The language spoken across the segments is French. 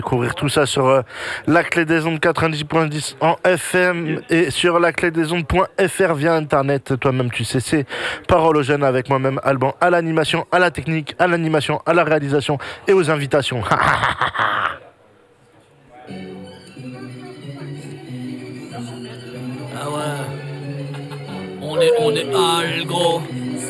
Découvrir tout ça sur la clé des ondes 90.10 en FM et sur la clé des ondes.fr via internet. Toi-même tu sais, c'est Parole aux jeunes avec moi-même Alban à l'animation, à la technique, à l'animation, à la réalisation et aux invitations. Ah ouais, on est Algro.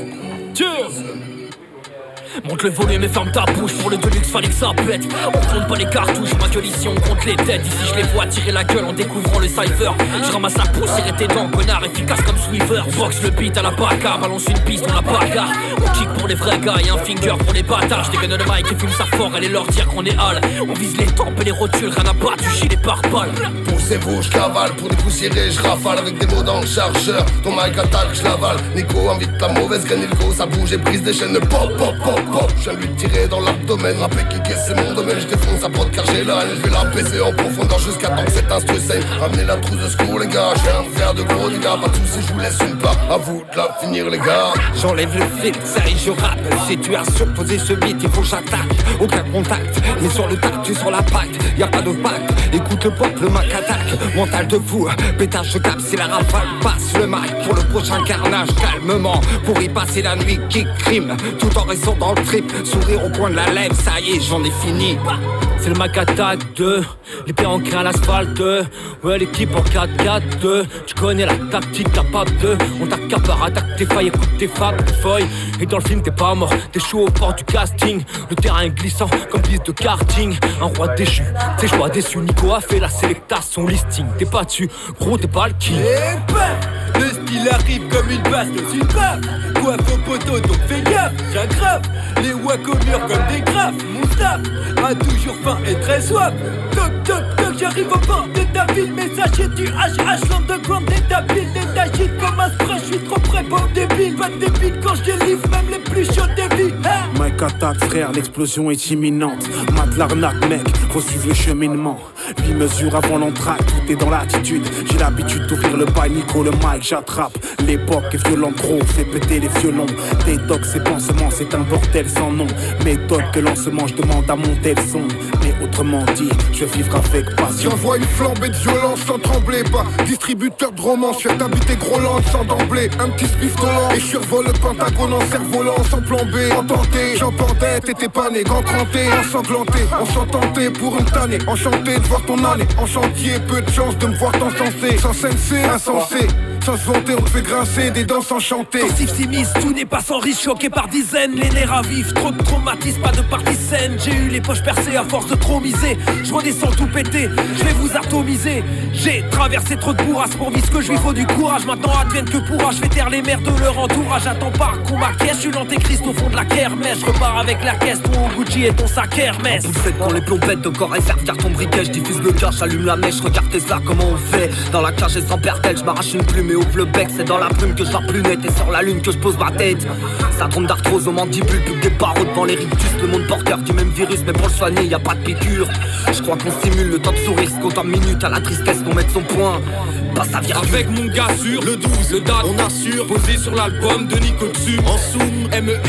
Cheers. Monte le volume et ferme ta bouche. Pour le Deluxe fallait que ça pète. On compte pas les cartouches, ma gueule ici on compte les têtes. Ici je les vois tirer la gueule en découvrant le cypher. Je ramasse la poussière et tes dents, connard efficace comme Sweeper. Box le beat à la baka, balance une piste, on la bagarre. On kick pour les vrais gars et un finger pour les bâtards. Je dégaine le mic et fume ça fort, allez leur dire qu'on est hal. On vise les tempes et les rotules, rien à battre, du gilet par balle. Poussez-vous, je cavale pour dépoussiérer, je rafale avec des mots dans le chargeur. Ton mic attaque, je l'avale. Nico invite la mauvaise graine, Ilko, ça bouge et brise des chaînes. Pop, pop, pop, pop. Je viens lui tirer dans l'abdomen, rapper kicker c'est mon domaine. Je défonce sa prod car j'ai la haine. Je vais la baiser en profondeur jusqu'à temps que cet instru saigne. Ramenez la trousse de secours les gars, je viens de faire de gros dégâts. Pas de soucis, je vous laisse une part, à vous de la finir les gars. J'enlève le fil, ça y est je rappe. Situation posée ce beat, il faut que j'attaque. Aucun contact, mais sur le tac, tu sur la patte. Y'a pas de pacte, écoute le pop, le Mac attaque. Mental de fou, pétage je tape, c'est la rafale. Passe le mic pour le prochain carnage, calmement. Pour y passer la nuit qui crime, tout en restant dans le trip. Sourire au coin de la lèvre, ça y est, j'en ai fini. C'est le Mac Attack 2, l'épée ancrée à l'asphalte. Ouais, l'équipe en 4-4-2. Tu connais la tactique capable de. On t'accapare, attaque tes failles, écoute tes fables, tes feuilles. Et dans le film, t'es pas mort, t'es chaud au port du casting. Le terrain est glissant comme piste de karting. Un roi déchu, tes choix déçus. Nico a fait la sélecta, son listing. T'es pas dessus, gros, t'es pas le king. Et bam, le style arrive comme une basse dans une baffe. Coiffe au poteau, donc fais gaffe, j'aggrave. Les wack au mur comme des graphes. Mon staff a toujours faim et très soif. Toc toc toc, j'arrive au bord de ta ville. Messager du HH, l'underground est ta ville. Et t'agites comme un spray, je suis trop près, pauvre débile. Pas de débile quand je délivre, même les plus chauds débiles. Mike attaque frère, l'explosion est imminente. Mate l'arnaque mec, faut suivre le cheminement. Lui mesure avant l'entraque, tout est dans l'attitude. J'ai l'habitude d'ouvrir le panico, le mic j'attrape. L'époque est violente gros, fait péter les violons. Détox c'est pansement, c'est un bordel sans nom. Méthode que lancement, je demande à monter le son. Mais autrement dit, je vais vivre avec passion. J'envoie une flambée de violence sans trembler. Pas distributeur de romance, je viens d'habiter Groland sans d'emblée. Un petit spiff volant et je survole le Pentagone en cerf-volant sans plan B. Ententé, j'entendais, t'étais pas né, grand cranté, ensanglanté. On s'entendait pour une tannée, enchanté de voir ton année. En chantier, peu de chance de me voir t'encenser. Sans sensei, insensé. Sans se vanter, on te fait grincer des dents sans chanter. Pensif sinistre, tout n'est pas sans risque, choqué par dizaines. Les nerfs à vif, trop de traumatisme, pas de partie saine. J'ai eu les poches percées à force de trop miser. Je redescends tout pété, je vais vous atomiser. J'ai traversé trop de bourrasques pour vivre ce que je lui faut du courage. Maintenant advienne que pourra, je vais taire les mères de leur entourage. J'attends pas qu'on m'acquiesce, je suis l'antéchrist au fond de la kermesse. Je repars avec la caisse, ton Gucci et ton sac Hermès. Vous faites quand les plombettes de corps réserve, garde ton briquet, je diffuse le gars, j'allume la mèche, regarde Tesla comment on fait. Dans la cage et sans perdelle, je m'arrache une plume et ouvre le bec, c'est dans la plume que je vois plus net et sur la lune que je pose ma tête. Ça trompe d'arthrose au mandibule, plus que des barreaux devant les rictus. Le monde porteur du même virus, mais pour le soigner, y a pas de piqûre. Je crois qu'on stimule le temps de sourire, ce compte en minutes à la tristesse qu'on mette son point. Pas sa virgule. Avec mon gars sur le 12, le date, on assure. Posé sur l'album de Nico dessus. En zoom,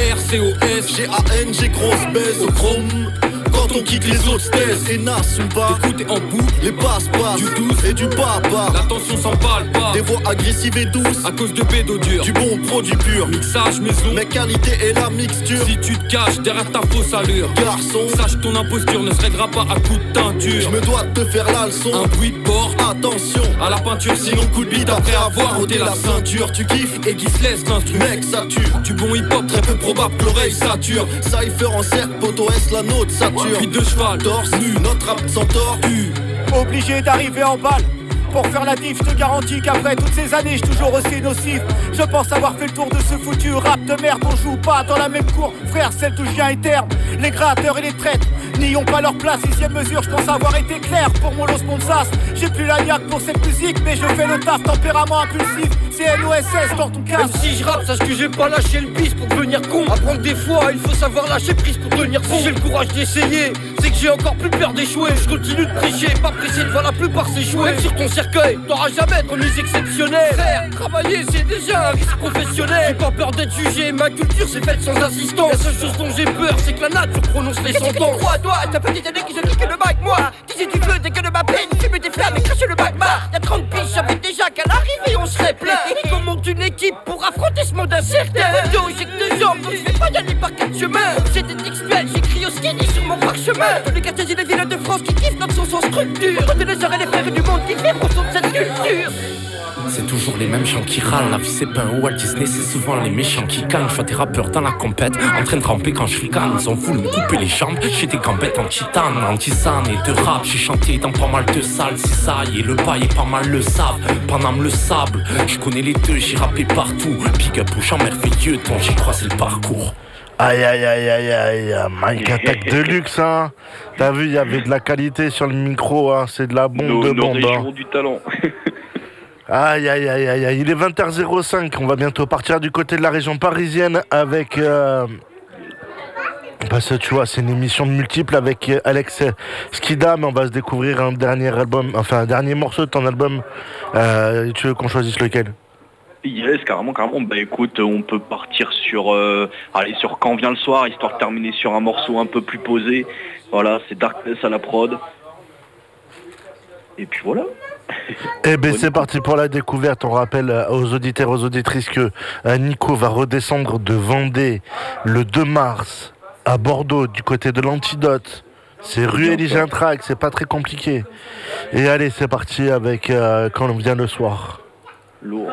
MERCOS, GAN, grosse baisse au chrome. Quand on kick les autres stairs et n'assume pas d'écouter en boucle les passe-passe du douce et du papa. L'attention s'emballe pas, des voix agressives et douces à cause de bédo dur, du bon produit pur, mixage maison, mais qualité et la mixture. Si tu te caches derrière ta fausse allure, garçon, sache ton imposture ne se réglera pas à coup de teinture. Je me dois te faire la leçon, un bruit de porte, attention à la peinture, sinon coup de bite après avoir ôté la ceinture. Tu kiffes et qui se laisse l'instru, mec ça tue. Du bon hip-hop très peu probable que l'oreille sature. Cypher en cercle, poto S la nôtre sature. Puis de cheval, torse nu, notre rap sans tortue. Obligé d'arriver en balle pour faire la diff, je te garantis qu'après toutes ces années, je toujours aussi nocif. Je pense avoir fait le tour de ce foutu rap de merde. On joue pas dans la même cour, frère, celle d'où je viens est terme. Les créateurs et les traites n'y ont pas leur place. 6ème mesure, je pense avoir été clair pour mon Los Ponsas. J'ai plus la niaque pour cette musique, mais je fais le taf, tempérament impulsif. CNOSS dans ton cas. Même si je rappe, sache que j'ai pas lâché le bis pour devenir con. Apprendre des fois, il faut savoir lâcher prise pour devenir con. Si j'ai le courage d'essayer, c'est que j'ai encore plus peur d'échouer. Je continue de tricher, pas pressé devant la plupart s'échouer. Même sur ton cercueil, t'auras jamais de remise exceptionnelle. Frère, travailler c'est déjà un risque professionnel. J'ai pas peur d'être jugé, ma culture c'est faite sans assistance. La seule chose dont j'ai peur, c'est que la nature prononce les sentences. Quoi toi, t'as pas des années qui se kick le mic, moi. Disais tu veux, dès que de ma peine, fume des flammes et crache le magma. Y'a 30 piges, j'avais déjà qu'à l'arrivée on serait plein. On monte une équipe pour affronter ce monde incertain. J'ai que 2 jambes, donc je vais pas y aller par 4 chemins. J'ai des textuels, j'écris au skinny sur mon parchemin. Tous les quartiers et les villes de France qui kiffent notre son sans structure. Quand les sœurs et les frères du monde qui vibrent au son de cette culture. C'est toujours les mêmes gens qui râlent. La vie c'est pas un Walt Disney, c'est souvent les méchants qui gagnent. Je vois des rappeurs dans la compète, en train de ramper quand je ricane. Ils ont voulu me couper les jambes, j'ai des gambettes en titane, en tisane et de rap. J'ai chanté dans pas mal de salles, c'est ça, et le bail est pas mal le savent. Paname le sable, je connais les deux, j'ai rappé partout. Big up aux gens merveilleux dont j'ai croisé le parcours. Aïe aïe aïe aïe aïe, Mike Attack de luxe hein. T'as vu, il y avait de la qualité sur le micro hein, c'est de la bombe de bombe hein. Du talent. Aïe aïe aïe aïe aïe, il est 20h05, on va bientôt partir du côté de la région parisienne avec parce que tu vois c'est une émission de multiples avec Alex Skida, mais on va se découvrir un dernier album, enfin un dernier morceau de ton album. Tu veux qu'on choisisse lequel? Yes, carrément. Bah écoute, on peut partir sur sur Quand vient le soir, histoire de terminer sur un morceau un peu plus posé. Voilà, c'est Darkness à la prod. Et puis voilà. Eh ben c'est parti pour la découverte. On rappelle aux auditeurs, aux auditrices que Nico va redescendre de Vendée le 2 mars à Bordeaux du côté de l'Antidote. C'est rue Élie Gintrac, c'est pas très compliqué. Et allez, c'est parti avec Quand vient le soir. Lourd.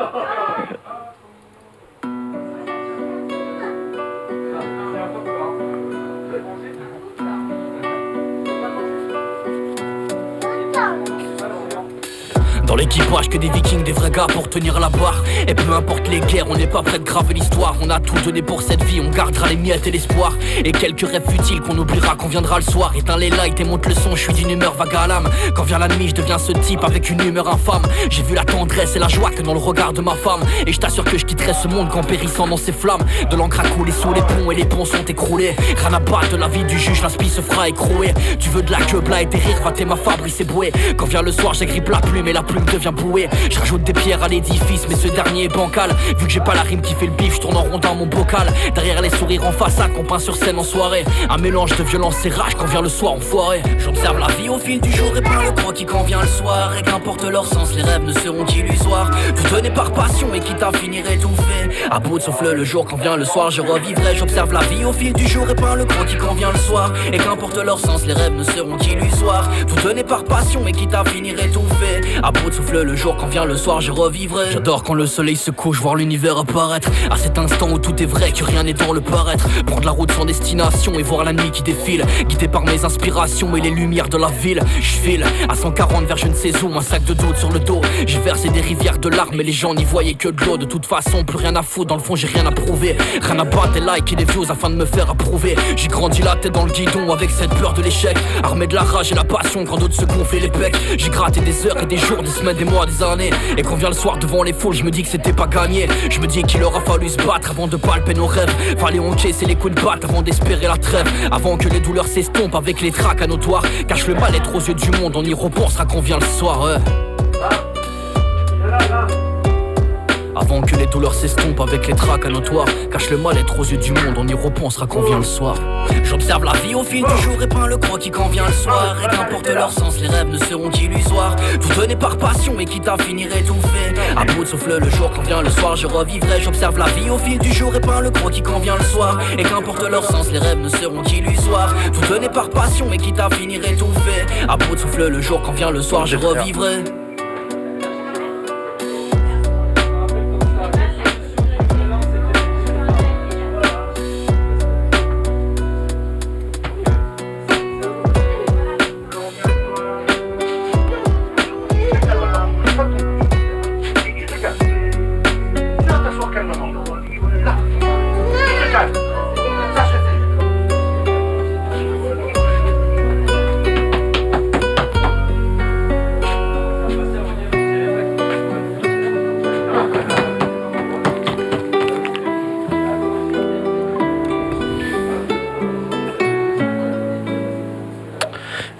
Dans l'équipage que des vikings, des vrais gars pour tenir la barre. Et peu importe les guerres, on n'est pas prêt de graver l'histoire. On a tout donné pour cette vie, on gardera les miettes et l'espoir. Et quelques rêves futiles qu'on oubliera quand viendra le soir. Éteins les lights et monte le son, je suis d'une humeur vague à l'âme. Quand vient la nuit, je deviens ce type avec une humeur infâme. J'ai vu la tendresse et la joie que dans le regard de ma femme. Et je t'assure que je quitterai ce monde qu'en périssant dans ses flammes. De l'encre a coulé sous les ponts et les ponts sont écroulés. Rien à battre de la vie du juge, l'inspi se fera écrouer. Tu veux de la queue, bla et des rires, va t'es ma fabrice et bouée. Quand vient le soir, j'agrippe la plume et la plume devient bouée. Je rajoute des pierres à l'édifice, mais ce dernier est bancal. Vu que j'ai pas la rime qui fait le bif, je tourne en rond dans mon bocal. Derrière les sourires en façade qu'on peint sur scène en soirée. Un mélange de violence et rage quand vient le soir enfoiré. J'observe la vie au fil du jour et peins le croix qui quand vient le soir. Et qu'importe leur sens, les rêves ne seront qu'illusoires. Vous tenez par passion et quitte à finir étouffé. À bout de souffle le jour quand vient le soir, je revivrai. J'observe la vie au fil du jour et peins le croix qui quand vient le soir. Et qu'importe leur sens, les rêves ne seront qu'illusoires. Vous tenez par passion et quitte à finir étouffé. À bout de souffle le jour quand vient le soir, je revivrai. J'adore quand le soleil se couche, voir l'univers apparaître. À cet instant où tout est vrai, que rien n'est dans le paraître. Prendre la route sans destination et voir la nuit qui défile. Guidé par mes inspirations et les lumières de la ville. Je file à 140 vers je ne sais où, un sac de doute sur le dos. J'ai versé des rivières de larmes mais les gens n'y voyaient que de l'eau. De toute façon, plus rien à foutre, dans le fond j'ai rien à prouver. Rien à battre, des likes et des views afin de me faire approuver. J'ai grandi la tête dans le guidon avec cette peur de l'échec. Armé de la rage et la passion quand d'autres se gonflaient les pecs. J'ai gratté des heures et des jours, des semaines, des mois, des années. Et quand vient le soir devant les foules, je me dis que c'était pas gagné. Je me dis qu'il aura fallu se battre avant de palper nos rêves. Fallait encaisser les coups de batte avant d'espérer la trêve. Avant que les douleurs s'estompent avec les tracas notoires. Cache le mal-être aux yeux du monde, on y repensera quand vient le soir. Avant que les douleurs s'estompent avec les tracas notoires. Cache le mal-être aux yeux du monde, on y repensera quand vient le soir. J'observe la vie au fil du jour et peins le croix qui quand vient le soir. Et qu'importe leur sens, les rêves ne seront qu'illusoires. Tout donné par passion et quitte à finir étouffé. À bout de souffle le jour quand vient le soir, je revivrai. J'observe la vie au fil du jour et peins le croix qui quand vient le soir. Et qu'importe leur sens, les rêves ne seront qu'illusoires. Tout donné par passion et quitte à finir étouffé. À bout de souffle le jour quand vient le soir, je revivrai.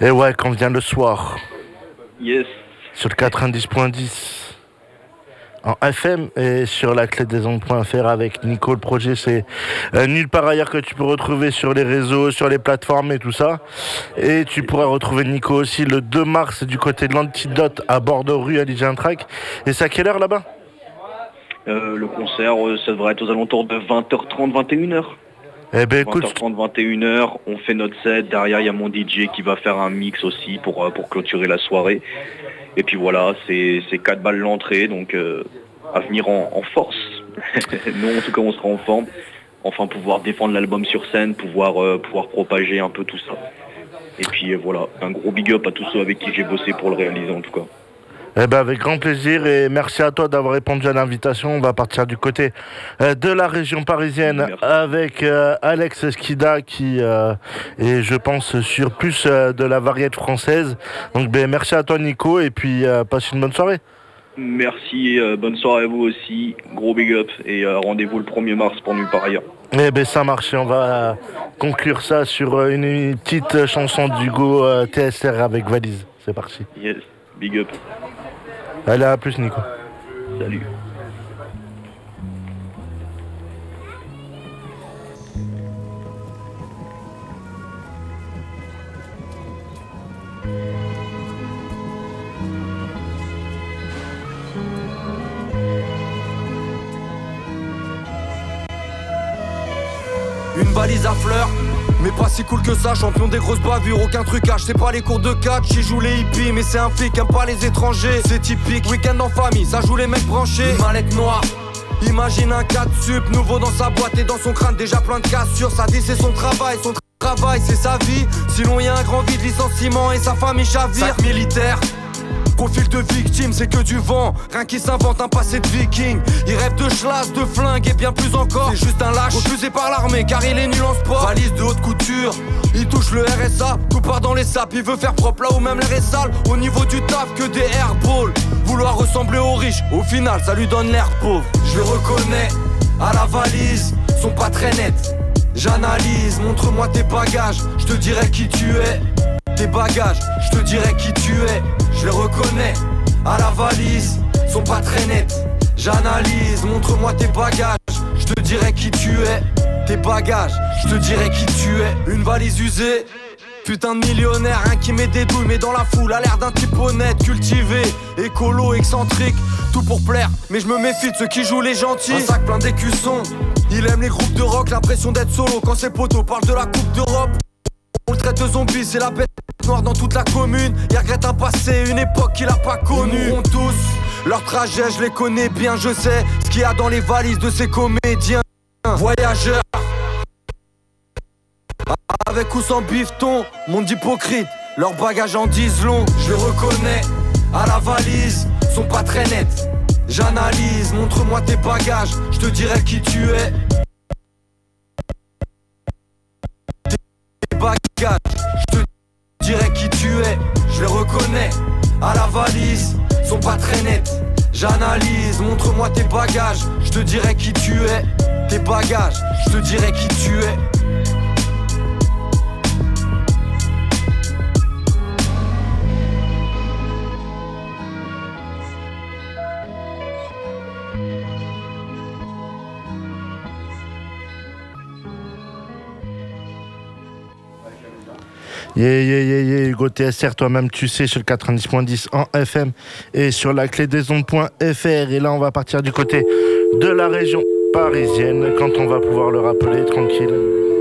Et ouais, quand vient le soir. Yes. Sur le 90.10 en FM et sur la clé des ondes.fr avec Nico. Le projet, c'est nulle part ailleurs que tu peux retrouver sur les réseaux, sur les plateformes et tout ça. Et tu pourras retrouver Nico aussi le 2 mars du côté de l'Antidote à Bordeaux, rue Ali Track. Et c'est à quelle heure là-bas? Le concert, ça devrait être aux alentours de 20h30, 21h. Eh ben écoute, 20h30, 21h, on fait notre set. Derrière, il y a mon DJ qui va faire un mix aussi pour clôturer la soirée. Et puis voilà, c'est 4 balles l'entrée, donc à venir en force. Nous, en tout cas, on sera en forme. Enfin, pouvoir défendre l'album sur scène, pouvoir propager un peu tout ça. Et puis voilà, un gros big up à tous ceux avec qui j'ai bossé pour le réaliser en tout cas. Eh ben avec grand plaisir et merci à toi d'avoir répondu à l'invitation. On va partir du côté de la région parisienne. Merci. Avec Alex Skida qui est, je pense, sur plus de la variété française. Donc merci à toi Nico et puis passe une bonne soirée. Merci, bonne soirée à vous aussi, gros big up et rendez-vous le 1er mars pour nulle part ailleurs. Eh ben ça marche et on va conclure ça sur une petite chanson d'Hugo TSR avec Valise. C'est parti. Yes, big up. Allez, à plus Nico. Salut. Une valise à fleurs, mais pas si cool que ça, champion des grosses bavures, aucun trucage, c'est pas les cours de catch, j'y joue les hippies, mais c'est un flic, aime pas les étrangers, c'est typique, week-end en famille, ça joue les mecs branchés, une mallette noire, imagine un 4 sup, nouveau dans sa boîte et dans son crâne, déjà plein de cassures, ça dit c'est son travail c'est sa vie, sinon y a un grand vide, licenciement et sa famille chavire, 5 militaires. Profil de victime, c'est que du vent. Rien qui s'invente un passé de viking. Il rêve de schlass, de flingue et bien plus encore. C'est juste un lâche, refusé par l'armée car il est nul en sport. Valise de haute couture, il touche le RSA. Tout part dans les sapes, il veut faire propre là où même l'air est sale. Au niveau du taf, que des airballs. Vouloir ressembler aux riches, au final ça lui donne l'air pauvre. Je le reconnais, à la valise, sont pas très nets. J'analyse, montre-moi tes bagages, je te dirai qui tu es. Tes bagages, je te dirai qui tu es. Je les reconnais, à la valise, sont pas très nets. J'analyse, montre-moi tes bagages, je te dirai qui tu es. Tes bagages, je te dirai qui tu es. Une valise usée, putain de millionnaire, un qui met des douilles mais dans la foule, a l'air d'un type honnête, cultivé, écolo, excentrique, tout pour plaire, mais je me méfie de ceux qui jouent les gentils. Un sac plein d'écussons, il aime les groupes de rock, l'impression d'être solo quand ses potos parlent de la Coupe d'Europe. On le traite de zombie, c'est la bête noire dans toute la commune. Il regrette un passé, une époque qu'il a pas connue. Ils mourront tous, leur trajet je les connais bien. Je sais ce qu'il y a dans les valises de ces comédiens. Voyageurs, avec ou sans bifton, monde hypocrite, leurs bagages en disent long. Je les reconnais, à la valise, sont pas très nets. J'analyse, montre-moi tes bagages, je te dirai qui tu es. Bagages, je te dirai qui tu es, je les reconnais, à la valise, sont pas très nets. J'analyse, montre-moi tes bagages, je te dirai qui tu es. Tes bagages, je te dirai qui tu es. Yeah, Hugo TSR, toi-même tu sais, sur le 90.10 en FM et sur la clé des ondes.fr. Et là on va partir du côté de la région parisienne quand on va pouvoir le rappeler tranquille.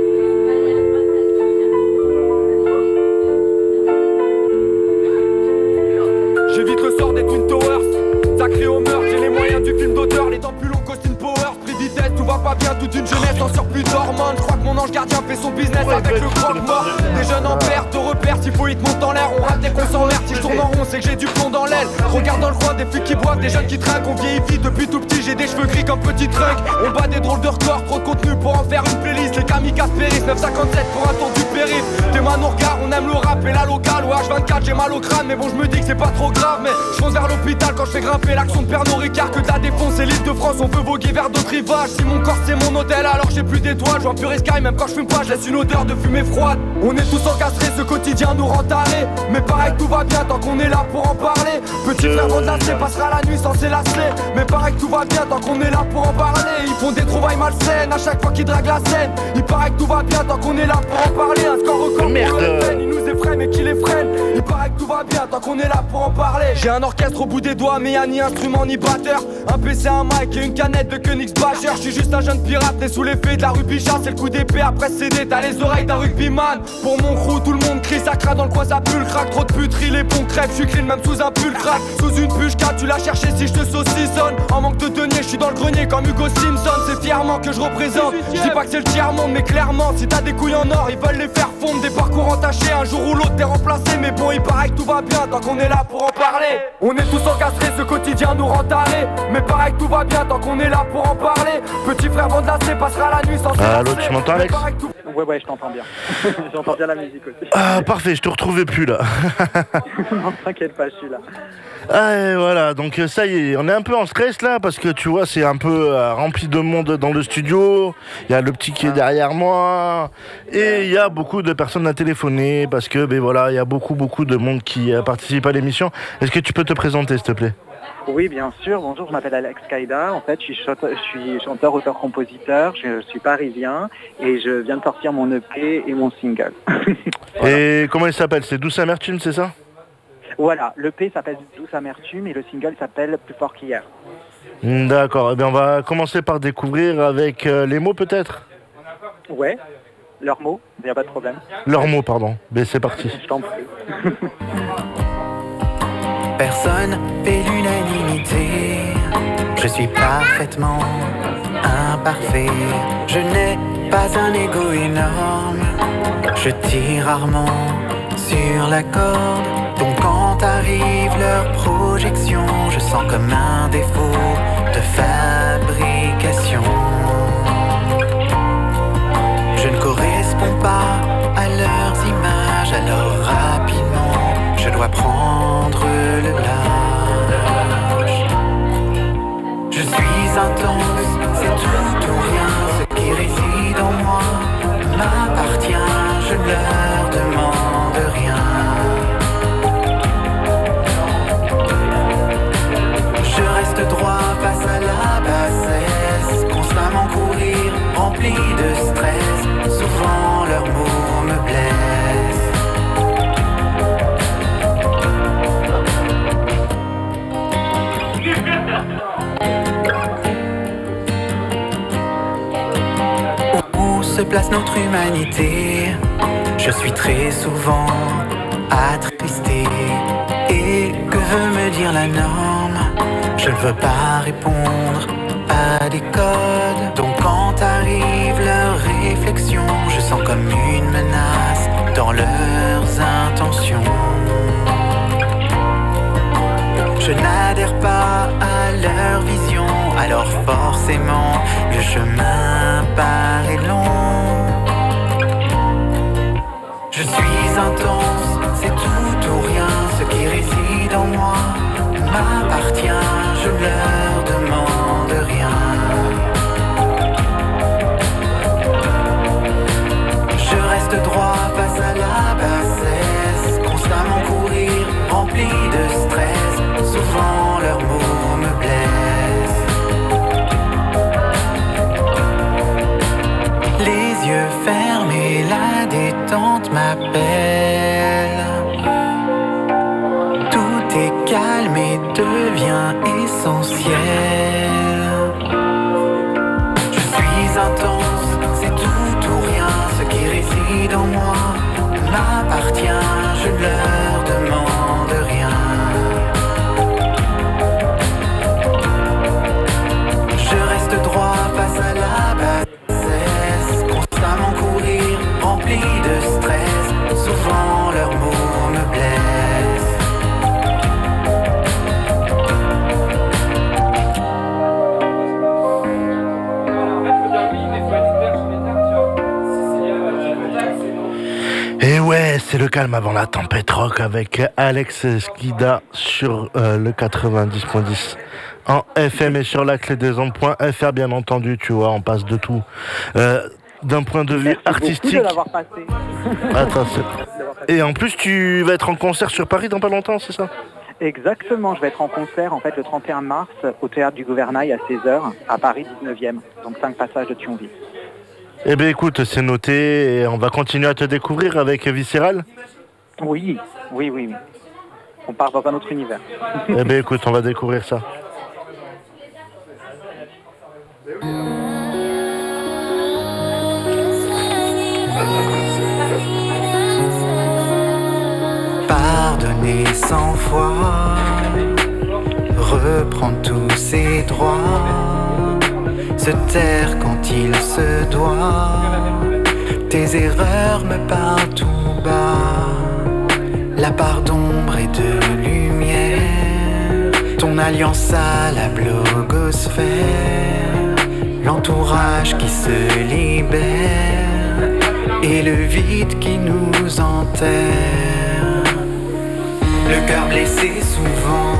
J'évite le sort des Twin Towers, sacré au meurtre, j'ai les moyens du film d'auteur, les dents plus longues qu'Austin Powers, pris vitesse, tout va pas bien, toute une jeunesse en surplus d'hormones. Je crois que mon ange gardien fait son business avec le croque-mort. Des jeunes en perte de repères, s'il faut ils te montent en l'air, on rate des qu'on s'emmerde. Si je tourne en rond, c'est que j'ai du plomb dans l'aile. Regarde dans le coin des flics qui boivent, des jeunes qui trinquent. On vieillit vite depuis tout petit, j'ai des cheveux gris comme petit trunk. On bat des drôles de records, trop de contenu pour en faire une playlist. Les kamikazes périssent, 9,57 pour un tour du pays. périph'. T'es man au regard, on aime le rap et la locale. Ouais, H24, j'ai mal au crâne, mais bon, je me dis que c'est pas trop grave. Mais je fonce vers l'hôpital quand je fais grimper l'action de Pernod Ricard. Que de la défonce et l'île de France, on veut voguer vers d'autres rivages. Si mon corps c'est mon hôtel, alors j'ai plus d'étoiles. Je vois plus Sky, même quand je fume pas, je laisse une odeur de fumée froide. On est tous encastrés, ce quotidien nous rend tarés. Mais pareil que tout va bien tant qu'on est là pour en parler. Petit frère Vendacé passera la nuit sans s'élasser. Mais pareil que tout va bien tant qu'on est là pour en parler. Ils font des trouvailles malsaines à chaque fois qu'ils draguent la scène. Il paraît que tout va bien tant qu'on est là pour en parler. Un score record pour le peine, ils nous effraient mais qui les freine. Il paraît que tout va bien tant qu'on est là pour en parler. J'ai un orchestre au bout des doigts mais y'a ni instrument ni batteur. Un PC, un mic et une canette de Königsbacher. Je suis juste un jeune pirate né sous l'effet de la rue Bichat. C'est le coup d'épée après CD, t'as les oreilles d'un rugbyman. Pour mon crew tout le monde crie, ça craque dans le coin, ça pue le crack. Trop de puteries, les bons crèves, j'suis clean même sous un pull crack. Sous une bûche tu l'as cherché si je te saucissonne. En manque de denier, je suis dans le grenier comme Hugo Simpson. C'est fièrement que je représente. Je dis pas que c'est le tiers-monde mais clairement si t'as des couilles en or, ils veulent les faire fondre. Des parcours entachés, un jour ou l'autre t'es remplacé. Mais bon, il paraît que tout va bien tant qu'on est là pour en parler. On est tous encastrés, ce quotidien nous rend tarés. Mais pareil que tout va bien tant qu'on est là pour en parler. Petit frère Vendacé passera la nuit sans s'élasser. Allô, tu m'entends Alex? Ouais, je t'entends bien. J'entends bien la musique aussi. Ah, parfait, je te retrouvais plus là. Non, t'inquiète pas, je suis là. Ah, et voilà, donc ça y est, on est un peu en stress là parce que tu vois, c'est un peu rempli de monde dans le studio. Il y a le petit qui est derrière moi et il y a beaucoup de personnes à téléphoner parce que, ben voilà, il y a beaucoup de monde qui participe à l'émission. Est-ce que tu peux te présenter, s'il te plaît? Oui, bien sûr. Bonjour, je m'appelle Alex Kaïda. En fait, je suis chanteur, auteur, compositeur. Je suis parisien et je viens de sortir mon EP et mon single. Voilà. Et comment il s'appelle? C'est Douce Amertume, c'est ça? Voilà, l'EP s'appelle Douce Amertume et le single s'appelle Plus fort qu'hier. D'accord. Eh bien, on va commencer par découvrir avec les mots peut-être. Ouais, leurs mots, il n'y a pas de problème. Leurs mots, pardon. Ben, c'est parti. Je t'en prie. Personne fait l'unanimité. Je suis parfaitement imparfait. Je n'ai pas un ego énorme. Je tire rarement sur la corde. Donc quand arrive leur projection, je sens comme un défaut de fabrication. Je ne corresponds pas à leurs images, alors rapidement je dois prendre le large. Je suis intense, c'est tout ou rien. Ce qui réside en moi m'appartient, je ne leur demande rien. Je reste droit face à la bassesse, constamment courir, rempli de stress. Souvent leurs mots me blessent. Où se place notre humanité? Je suis très souvent attristé. Et que veut me dire la norme? Je ne veux pas répondre à des codes. Donc quand arrive leur réflexion, je sens comme une menace dans leurs intentions. Je n'adhère pas à leur vision, alors forcément le chemin paraît long. Je suis intense, c'est tout ou rien. Ce qui réside en moi m'appartient, je ne leur demande rien. Je reste droit face à la bassesse, constamment courir, rempli de stress. Souvent leurs mots me blessent. Les yeux fermés, la détente m'appelle. Tout est calme et devient essentiel. Je suis intense, c'est tout ou rien. Ce qui réside en moi m'appartient, je ne leur demande rien. Je reste droit face à la bassesse, constamment courir, rempli de stress. Souvent leurs mots me blessent. calme avant la tempête rock avec Alex Skida sur le 90.10 en FM et sur la clé des ondes.fr, bien entendu, tu vois, on passe de tout. D'un point de vue Merci artistique. beaucoup de l'avoir passé. Attends, et en plus, tu vas être en concert sur Paris dans pas longtemps, c'est ça? Exactement, je vais être en concert en fait le 31 mars au Théâtre du Gouvernail à 16h à Paris 19e, donc 5 passages de Thionville. Eh bien écoute, c'est noté et on va continuer à te découvrir avec Viscéral. Oui. On part dans un autre univers. Eh bien écoute, on va découvrir ça. Pardonner 100 fois, reprendre tous ses droits, se taire quand il se doit. Tes erreurs me parlent tout bas, la part d'ombre et de lumière, ton alliance à la blogosphère, l'entourage qui se libère et le vide qui nous enterre. Le cœur blessé souvent,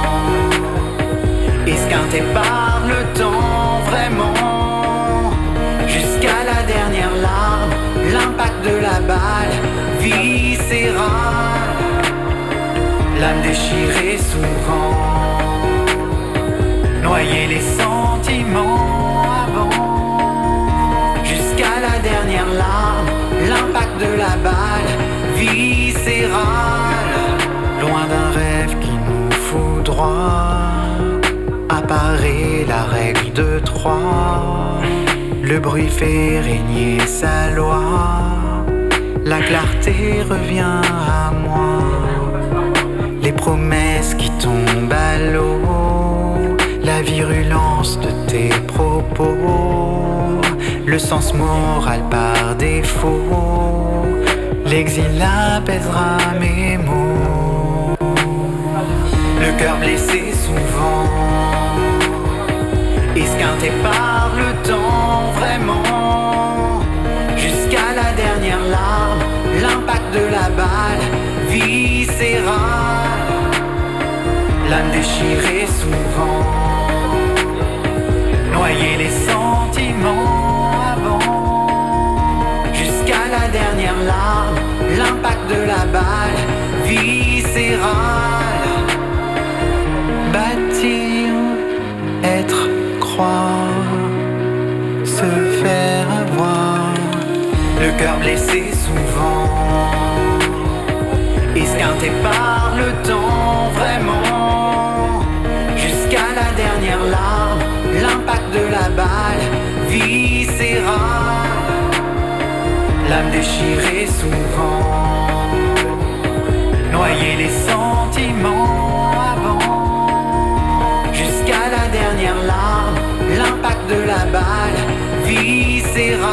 esquinté par le temps vraiment, jusqu'à la dernière larme, l'impact de la balle viscérale, l'âme déchirée souvent, noyer les sentiments avant, jusqu'à la dernière larme, l'impact de la balle viscérale, loin d'un rêve qui nous fout droit, apparaît la règle de 3, le bruit fait régner sa loi, la clarté revient à moi, les promesses qui tombent à l'eau, la virulence de tes propos, le sens moral par défaut, l'exil apaisera mes mots. Le cœur blessé souvent, esquinté par le temps vraiment, jusqu'à la dernière larme, l'impact de la balle viscérale, l'âme déchirée souvent, noyer les sentiments avant, jusqu'à la dernière larme, l'impact de la balle viscérale, bâtir, être, croire, se faire avoir, le cœur blessé souvent, esquinté par le temps vraiment, jusqu'à la dernière larme, l'impact de la balle viscérale, l'âme déchirée souvent, noyer les sentiments avant, jusqu'à la dernière larme, l'impact de la balle viscérale.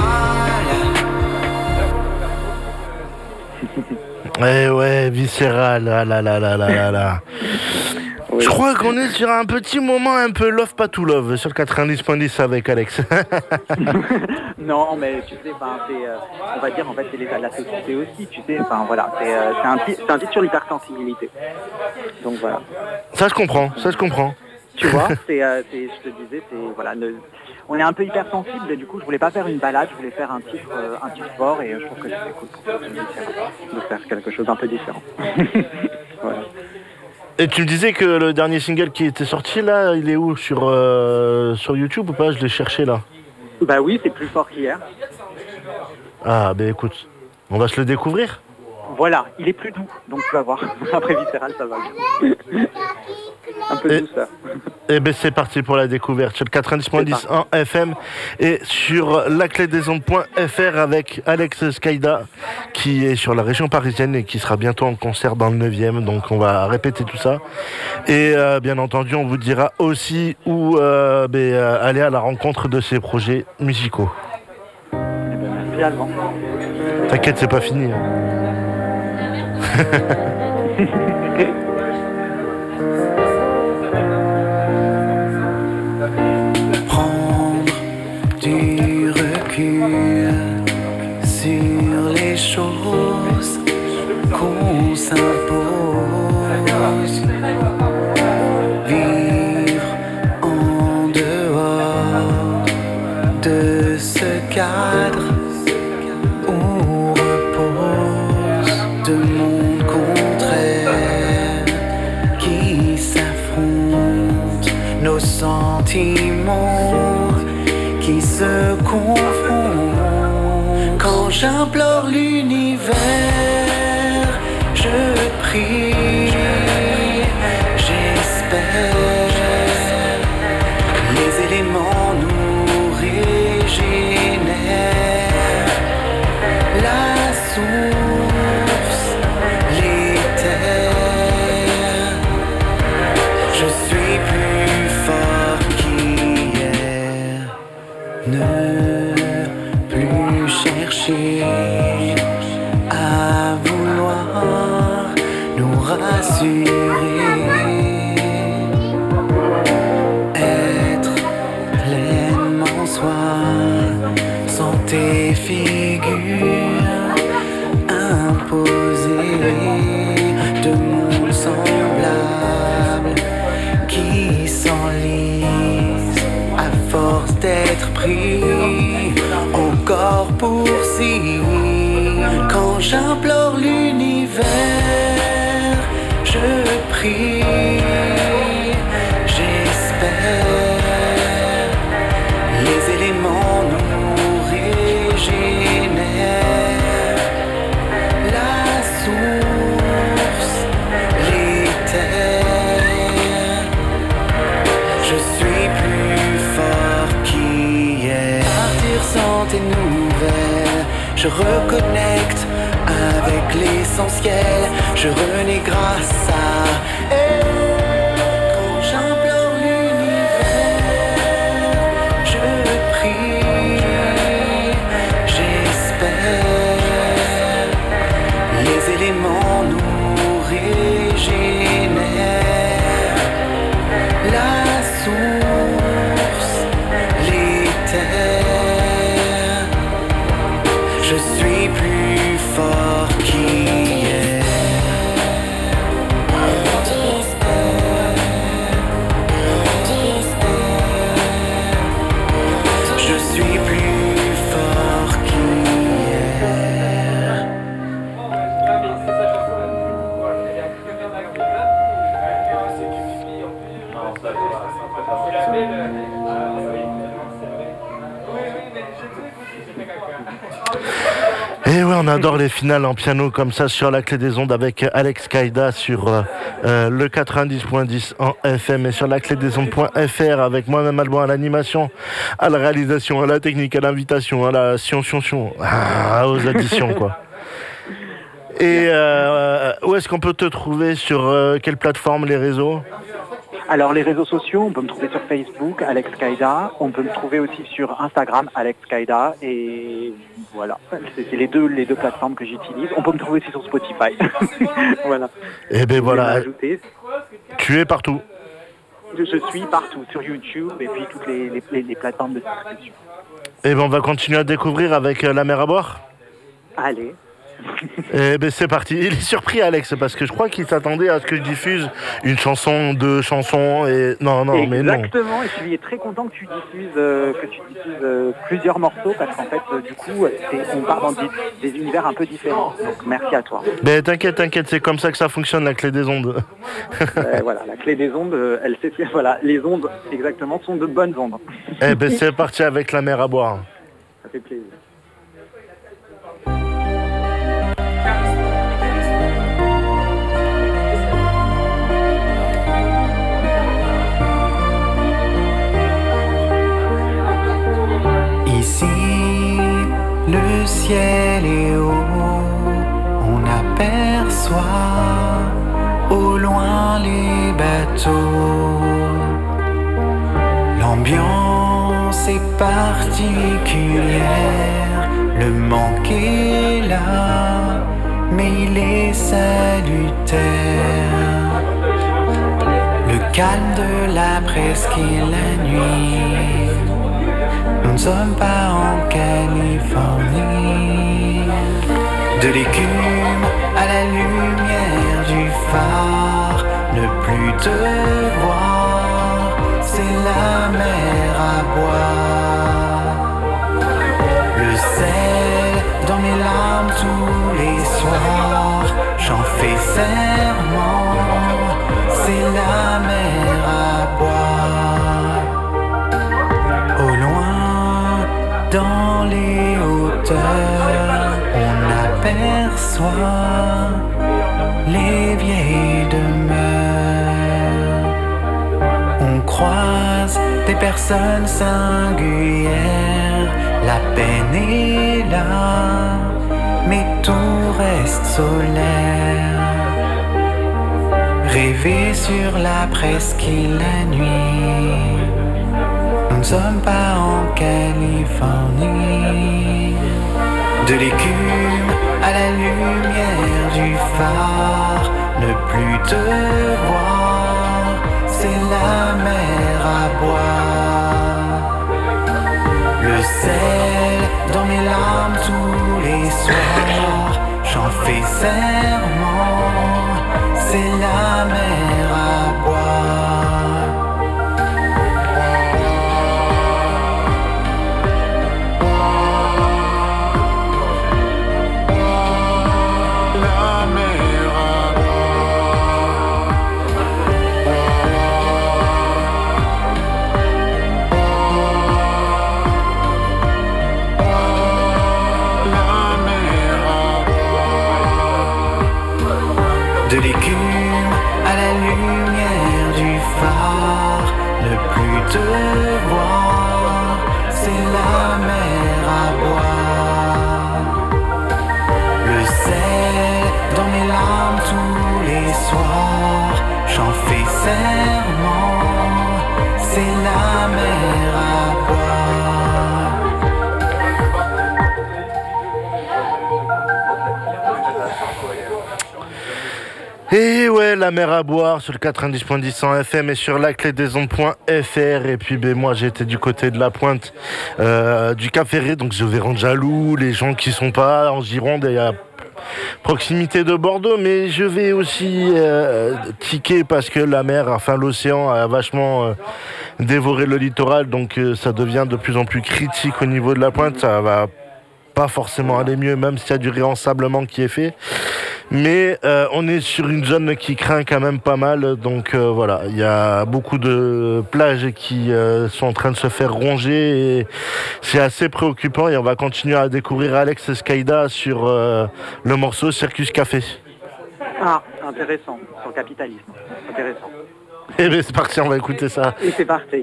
Ouais, Viscéral, ah là là là là là là. Je crois qu'on est sur un petit moment un peu love pas tout love sur le 90.10 avec Alex. Non, mais tu sais, on va dire en fait c'est l'état de la société aussi, tu sais, voilà, c'est un titre sur l'hypersensibilité. Donc voilà. Ça je comprends. Tu vois, je te disais, voilà, on est un peu hypersensible et du coup je voulais pas faire une balade, je voulais faire un titre fort et je trouve que c'était cool de faire quelque chose d'un peu différent. Voilà. Et tu me disais que le dernier single qui était sorti là, il est où sur YouTube ou pas? Je l'ai cherché là. Bah oui, c'est plus fort qu'hier. Ah bah écoute, on va se le découvrir. Voilà, il est plus doux, donc tu vas voir. Après Viscéral, ça va bien. Un peu de douceur. Et ben c'est parti pour la découverte sur le 90.10 en FM et sur laclédesondes.fr avec Alex Skida qui est sur la région parisienne et qui sera bientôt en concert dans le 9e, donc on va répéter tout ça. Et bien entendu, on vous dira aussi où aller à la rencontre de ces projets musicaux. Eh ben, merci Alban. T'inquiète, c'est pas fini. Prendre du recul sur les choses s'impose. Vivre en dehors de ce cadre où repose deux mondes contraires qui s'affrontent, nos sentiments qui se confondent. Quand j'implore l'univers, je prie, j'espère, les éléments nous régénèrent, la source, les terres. Je suis plus fort qu'hier. Ne plus chercher à vouloir nous rassurer. Être pleinement soi, sans tes figures imposées de mondes semblables qui s'enlisent à force d'être pris encore pour si. Quand j'implore l'univers, je prie, j'espère, les éléments nous régénèrent, la source, les terres. Je suis plus fort qu'hier. Partir sans tes nouvelles, je reconnecte avec l'essentiel, je renais grâce à elle. Quand j'implore l'univers, je prie, j'espère, les éléments nous régénèrent, la source, les terres. Je suis plus fort qu'hier. Je suis plus fort qu'hier. Et ouais, on adore les finales en piano comme ça sur la clé des ondes avec Alex Kaïda sur le 90.10 en FM et sur la clé des ondes.fr avec moi-même Alban à l'animation, à la réalisation, à la technique, à l'invitation, à la aux additions quoi. Et où est-ce qu'on peut te trouver, sur quelle plateforme, les réseaux ? Alors les réseaux sociaux, on peut me trouver sur Facebook, Alex Kaïda, on peut me trouver aussi sur Instagram, Alex Kaïda, et voilà, c'est les deux plateformes que j'utilise. On peut me trouver aussi sur Spotify. Voilà. Et ben voilà, tu es partout. Je suis partout, sur YouTube et puis toutes les plateformes de distribution. Et ben on va continuer à découvrir avec La Mer à boire. Allez. Eh ben c'est parti. Il est surpris Alex parce que je crois qu'il s'attendait à ce que je diffuse une chanson, deux chansons et non mais non. Exactement. Et je suis très content que tu diffuses plusieurs morceaux parce qu'en fait du coup on part dans des univers un peu différents. Donc merci à toi. Ben t'inquiète, c'est comme ça que ça fonctionne la clé des ondes. Voilà, la clé des ondes, elle sait voilà, les ondes exactement sont de bonnes ondes. Eh ben c'est parti avec La Mer à boire. Ça fait plaisir. Ici, le ciel est haut, on aperçoit au loin les bateaux. L'ambiance est particulière, le manque est là, mais il est salutaire. Le calme de la presqu'île la nuit. Nous ne sommes pas en Californie. De l'écume à la lumière, phare, ne plus te voir, c'est la mer à boire. Le sel dans mes larmes tous les soirs, j'en fais serment, c'est la mer à boire. Au loin, dans les hauteurs, on aperçoit les vieilles demeures. On croise des personnes singulières, la peine est là, mais tout reste solaire. Rêver sur la presqu'île la nuit, nous ne sommes pas en Californie. De l'écume à la lumière du phare, ne plus te voir, c'est la mer à boire. Le sel dans mes larmes tous les soirs, j'en fais serment, c'est la mer à boire. De l'écume à la lumière du phare, ne plus te voir, c'est la mer à boire. Le sel dans mes larmes tous les soirs, j'en fais serment, c'est la mer à boire. Et ouais, la mer à boire sur le 90.10 en FM et sur laclédesondes.fr. Et puis moi j'étais du côté de la pointe du Cap Ferré, donc je vais rendre jaloux les gens qui sont pas en Gironde et à proximité de Bordeaux, mais je vais aussi tiquer parce que la mer, enfin l'océan a vachement dévoré le littoral, donc ça devient de plus en plus critique au niveau de la pointe. Ça va pas forcément aller mieux, même s'il y a du réensablement qui est fait. Mais on est sur une zone qui craint quand même pas mal, donc voilà, il y a beaucoup de plages qui sont en train de se faire ronger et c'est assez préoccupant. Et on va continuer à découvrir Alex Skaïda sur le morceau Circus Café. Ah, intéressant, sur le capitalisme, intéressant. Eh bien c'est parti, on va écouter ça. Et c'est parti.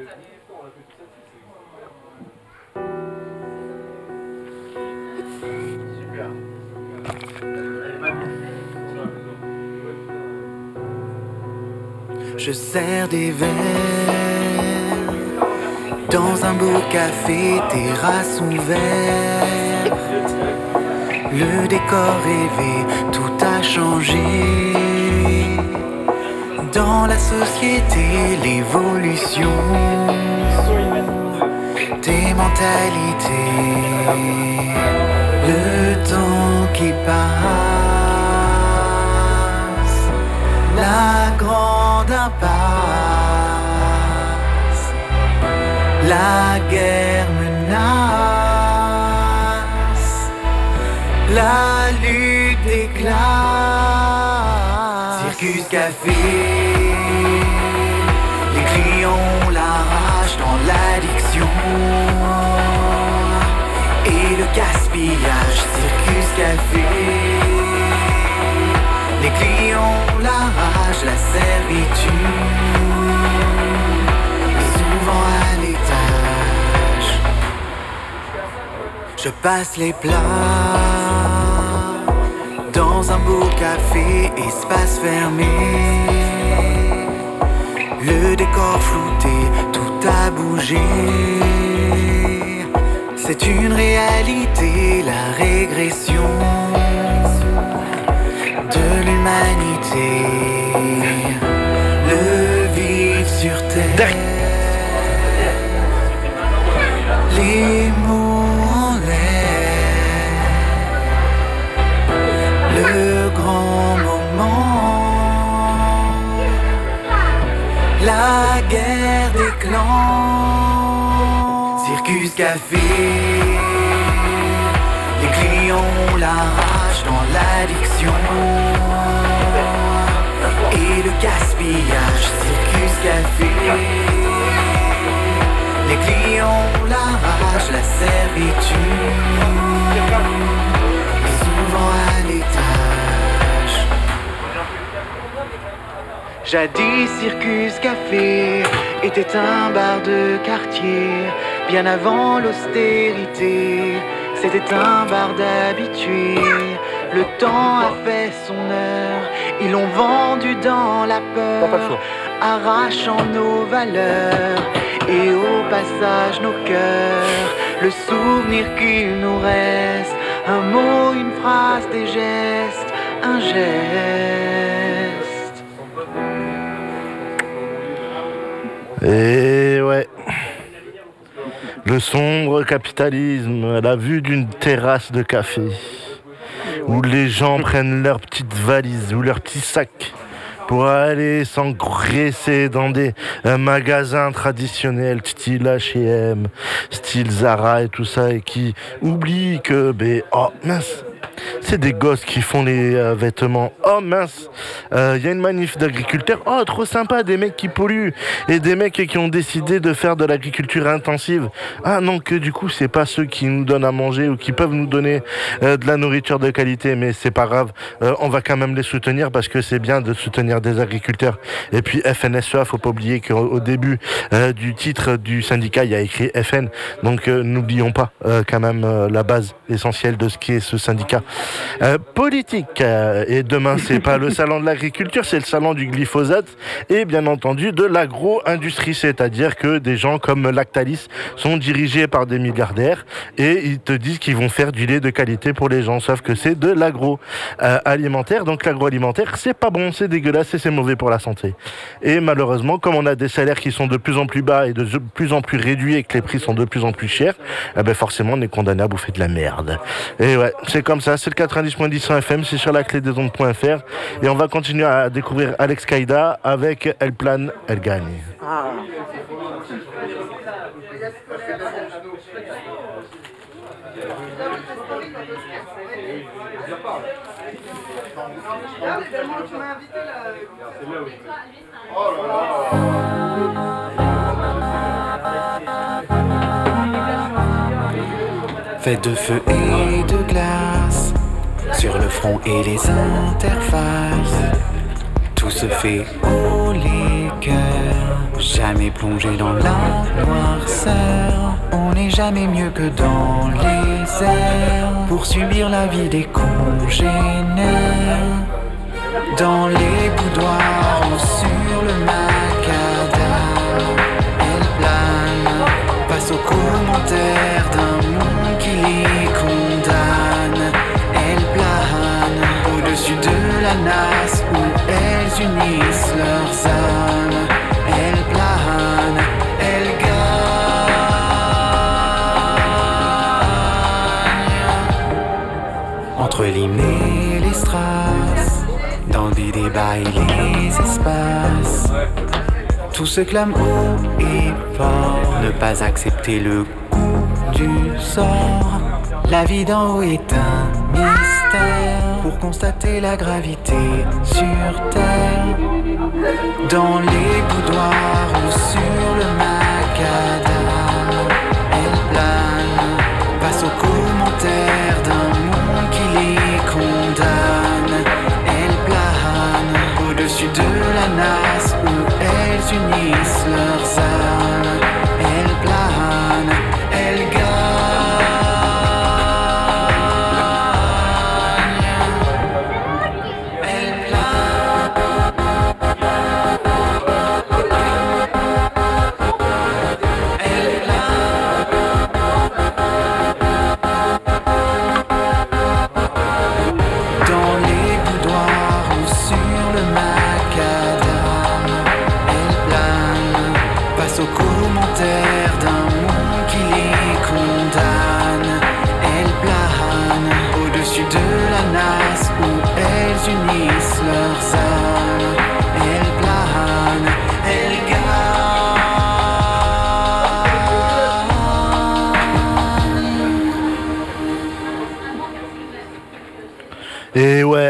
Je sers des verres dans un beau café, terrasse ouverte. Le décor rêvé, tout a changé. Dans la société, l'évolution des mentalités, le temps qui passe, la grande impasse, la guerre menace, la lutte des classes. Circus Café, les clients l'arrachent dans l'addiction et le gaspillage. Circus Café, les clients l'arrachent, la servitude, et souvent à l'étage. Je passe les plats dans un beau café, espace fermé. Le décor flouté, tout a bougé. C'est une réalité, la régression de l'humanité. Le vide sur terre, les mots en l'air, le grand moment la guerre des clans. Circus Café, les clients la rage dans l'addiction et le gaspillage. Circus Café, les clients la rage, la servitude et souvent à l'étage. Jadis Circus Café était un bar de quartier. Bien avant l'austérité, c'était un bar d'habitués. Le temps a fait son heure, ils l'ont vendu dans la peur, arrachant nos valeurs et au passage nos cœurs. Le souvenir qu'il nous reste, un mot, une phrase, des gestes, un geste. Et ouais. Le sombre capitalisme à la vue d'une terrasse de café où les gens prennent leurs petites valises ou leurs petits sacs pour aller s'engraisser dans des magasins traditionnels style H&M, style Zara et tout ça, et qui oublient que oh mince, c'est des gosses qui font les vêtements. Oh mince, y a une manif d'agriculteurs. Oh trop sympa, des mecs qui polluent et des mecs qui ont décidé de faire de l'agriculture intensive. Ah non, que du coup c'est pas ceux qui nous donnent à manger ou qui peuvent nous donner de la nourriture de qualité, mais c'est pas grave, on va quand même les soutenir parce que c'est bien de soutenir des agriculteurs. Et puis FNSEA, faut pas oublier qu'au début du titre du syndicat il y a écrit FN, donc n'oublions pas quand même la base essentielle de ce qui est ce syndicat. Politique, et demain c'est pas le salon de l'agriculture, c'est le salon du glyphosate et bien entendu de l'agro-industrie, c'est-à-dire que des gens comme Lactalis sont dirigés par des milliardaires et ils te disent qu'ils vont faire du lait de qualité pour les gens, sauf que c'est de l'agro-alimentaire, donc l'agroalimentaire c'est pas bon, c'est dégueulasse et c'est mauvais pour la santé. Et malheureusement, comme on a des salaires qui sont de plus en plus bas et de plus en plus réduits et que les prix sont de plus en plus chers, forcément on est condamné à bouffer de la merde. Et ouais, c'est comme ça, c'est le 90.10 FM, c'est sur la clé des ondes.fr et on va continuer à découvrir Alex Kaïda avec Elle plane, elle gagne. Fait de feu et de glace sur le front et les interfaces, tout se fait au liqueur. Jamais plongé dans la noirceur, on n'est jamais mieux que dans les airs pour subir la vie des congénères. Dans les boudoirs ou sur le macadam, elle plane face aux commentaires d'un monde qui les condamne. Elle plane au-dessus de la nasse où elles unissent leurs âmes. Elle plane, elle gagne. Entre l'hymne et les strass, dans des débats et les espaces, tout se clame haut et fort, ne pas accepter le coup du sort. La vie d'en haut est un mystère, pour constater la gravité sur terre. Dans les boudoirs ou sur le macadam, elle plane face aux commentaires d'un monde qui les condamne. Elle plane au-dessus de la nasse où elles unissent leurs âmes. Elle plane, elle gagne.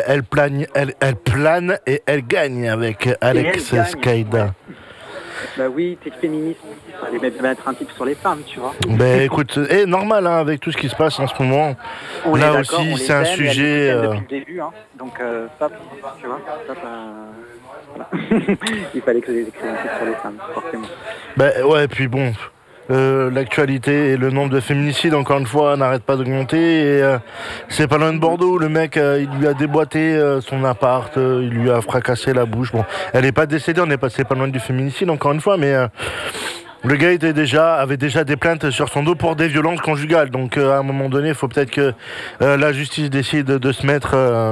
elle plane et elle gagne avec Alex Skaïda. Ouais. Bah oui, t'es féministe, il fallait mettre un type sur les femmes, tu vois. Ben écoute, normal hein, avec tout ce qui se passe en ce moment. On là est aussi, c'est un sujet. Depuis le début, hein. Donc stop, tu vois. Stop, voilà. Il fallait que j'écrive un type sur les femmes, forcément. Ben ouais, puis bon. L'actualité et le nombre de féminicides, encore une fois, n'arrête pas d'augmenter. Et c'est pas loin de Bordeaux, le mec, il lui a déboîté son appart, il lui a fracassé la bouche. Bon, elle est pas décédée, on est passé pas loin du féminicide, encore une fois, mais le gars avait déjà des plaintes sur son dos pour des violences conjugales. Donc à un moment donné, il faut peut-être que la justice décide de se mettre...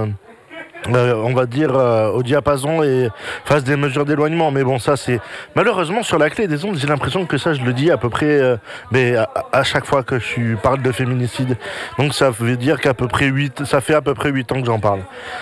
on va dire au diapason et fasse des mesures d'éloignement, mais bon, ça c'est malheureusement sur la clé des ondes, j'ai l'impression que ça je le dis à peu près mais à chaque fois que je parle de féminicide, donc ça veut dire ça fait à peu près 8 ans que j'en parle.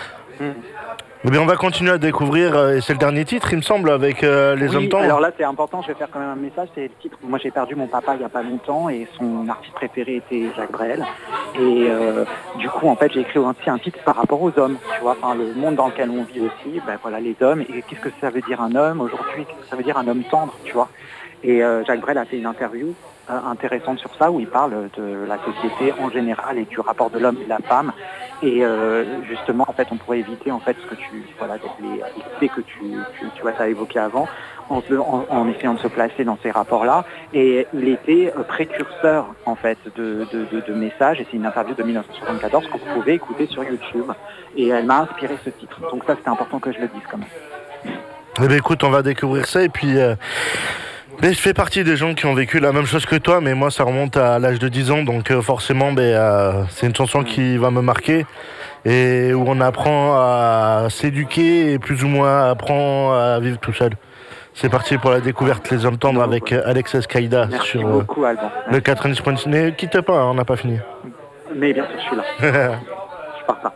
Eh bien, on va continuer à découvrir, et c'est le dernier titre, il me semble, avec les hommes tendres. Alors là, c'est important, je vais faire quand même un message, c'est le titre. Moi, j'ai perdu mon papa il n'y a pas longtemps, et son artiste préféré était Jacques Brel. Et du coup, en fait, j'ai écrit aussi un titre par rapport aux hommes, tu vois, enfin, le monde dans lequel on vit aussi, ben voilà, les hommes, et qu'est-ce que ça veut dire un homme aujourd'hui, qu'est-ce que ça veut dire un homme tendre, tu vois. Et Jacques Brel a fait une interview intéressante sur ça, où il parle de la société en général et du rapport de l'homme et de la femme. Et justement, en fait, on pourrait éviter en fait ce que les idées que tu vois, t'as évoqué avant, en essayant de se placer dans ces rapports-là. Et il était précurseur en fait de messages. Et c'est une interview de 1974 que vous pouvez écouter sur YouTube. Et elle m'a inspiré ce titre. Donc ça, c'était important que je le dise quand même. Eh bien, écoute, on va découvrir ça et puis. Mais je fais partie des gens qui ont vécu la même chose que toi, mais moi ça remonte à l'âge de 10 ans, donc forcément c'est une chanson qui va me marquer et où on apprend à s'éduquer et plus ou moins apprend à vivre tout seul. C'est parti pour la découverte Les Hommes Tendres avec Alex Skaïda sur beaucoup, Alban. Le 90. Ne quitte pas, on n'a pas fini. Mais bien sûr, je suis là. Je pars pas.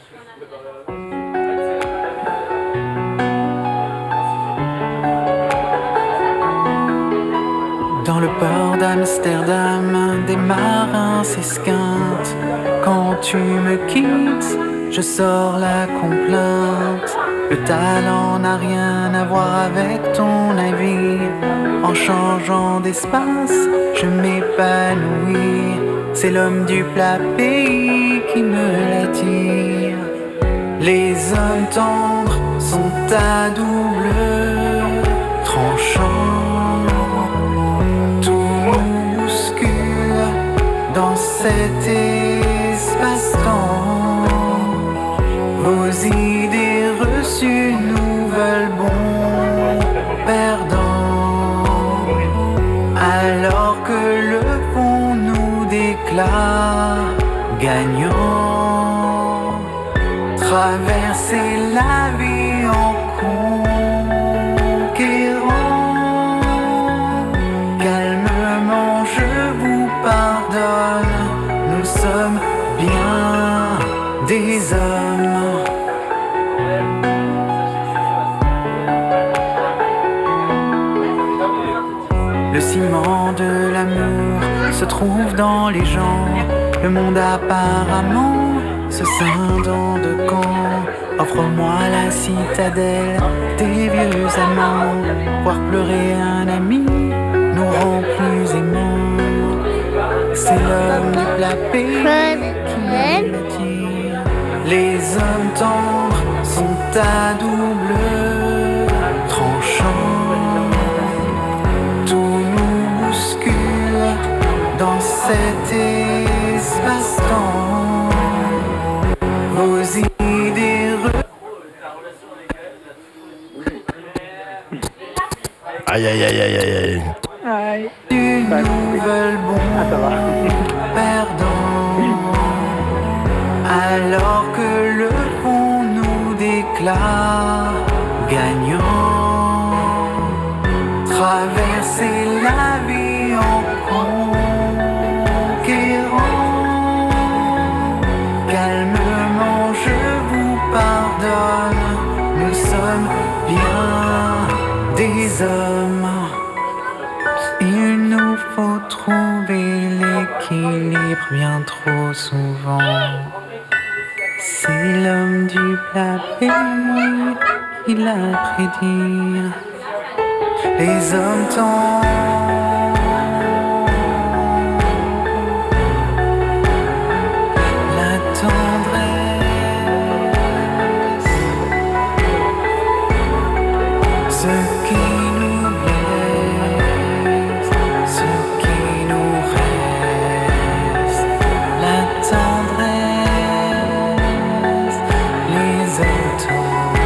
Dans le port d'Amsterdam, des marins s'esquintent. Quand tu me quittes, je sors la complainte. Le talent n'a rien à voir avec ton navire. En changeant d'espace, je m'épanouis. C'est l'homme du plat pays qui me l'attire. Les hommes tendres sont à double tranchant. Dans cet espace-temps, vos idées reçues nous veulent bon perdant, alors que le fond nous déclare gagnant. Traverser la vie en conquérant, calmement je vous pardonne. Nous sommes bien des hommes. Le ciment de l'amour se trouve dans les gens. Le monde apparemment se scinde en deux camps. Offre-moi la citadelle des vieux amants. Voir pleurer un ami nous rend plus aimants. C'est l'homme du plat pays qui m'attire. Les hommes tendres sont à double tranchant. Tout nous bouscule dans cet espace-temps. Vos idées Aïe aïe aïe aïe aïe aïe. du nouvel bon perdant, alors que le fond nous déclare gagnant. Traverser la vie en conquérant, calmement je vous pardonne. Nous sommes bien des hommes. Il nous faut trouver l'équilibre bien trop souvent. C'est l'homme du papier, il a prédit les hommes tombent. La tendresse, ce qui nous blesse, ce qui nous reste. La tendresse, les hommes tombent.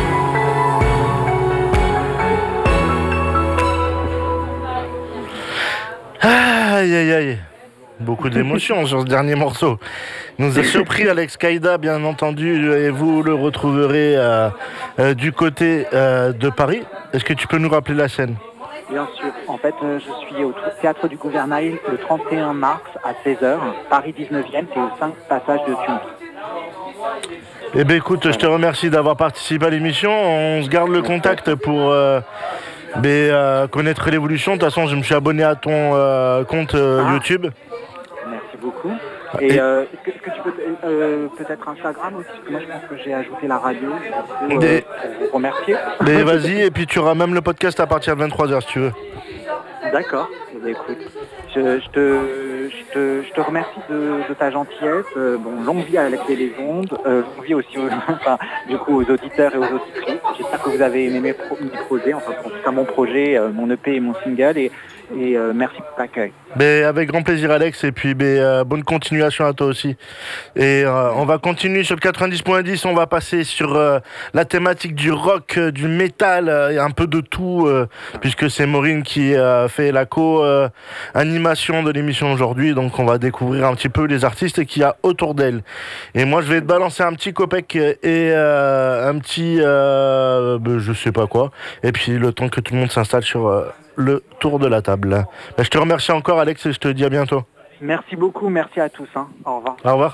Aïe aïe aïe. Beaucoup d'émotions sur ce dernier morceau. Il nous a surpris Alex Kaïda, bien entendu, et vous le retrouverez du côté de Paris. Est-ce que tu peux nous rappeler la scène ? Bien sûr. En fait, je suis au Théâtre du Gouvernail le 31 mars à 16h, Paris 19e, c'est au 5 passage de Thionville. Eh bien écoute, je te remercie d'avoir participé à l'émission. On se garde le contact pour connaître l'évolution. De toute façon, je me suis abonné à ton compte YouTube. Merci beaucoup. Et est-ce que tu peux peut-être Instagram aussi, parce que moi je pense que j'ai ajouté la radio pour vous remercier. Mais vas-y, et puis tu auras même le podcast à partir de 23h si tu veux. D'accord. Eh bien, écoute, je te remercie de ta gentillesse. Longue vie à la Clé des Ondes, longue vie aussi aux auditeurs et aux auditrices. J'espère que vous avez aimé mes projets, enfin en tout cas mon projet, mon EP et mon single, et merci pour l'accueil. Avec grand plaisir Alex, et puis bonne continuation à toi aussi. Et on va continuer sur le 90.10, on va passer sur la thématique du rock, du métal, et un peu de tout, puisque c'est Maureen qui fait la co-animation de l'émission aujourd'hui, donc on va découvrir un petit peu les artistes qu'il y a autour d'elle. Et moi je vais te balancer un petit copec et un petit je sais pas quoi, et puis le temps que tout le monde s'installe sur le tour de la table. Je te remercie encore Alex et je te dis à bientôt. Merci beaucoup, merci à tous. Au revoir. Au revoir.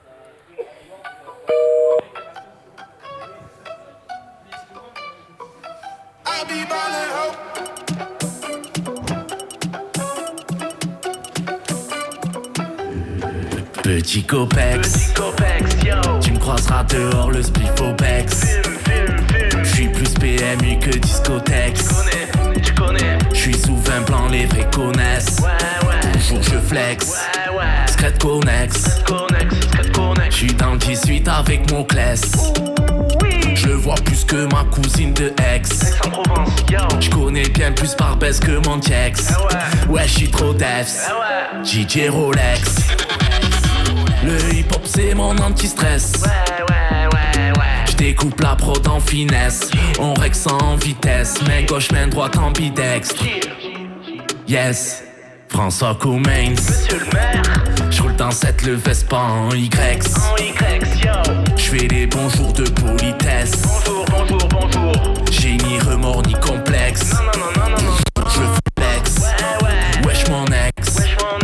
Petit copex, tu me croiseras dehors le spliff au bex. J'suis plus PMU que discothèque. Tu connais. J'suis sous 20 plans, les vrais connaissent. Toujours je flex. Scred connex. J'suis dans le 18 avec mon class. Je vois plus que ma cousine de ex. J'connais bien plus par baisse que mon ex. Ouais, j'suis trop defs. DJ Rolex. Le hip-hop c'est mon anti-stress. J'découpe la prod en finesse. On règle en vitesse. Main gauche, main droite en bidextre. Yes, François Cummins. Monsieur le maire. J'roule dans cette le Vespa en Y. J'fais les bons jours de politesse. Bonjour. J'ai ni remords ni complexe. Je flex. Wesh mon ex.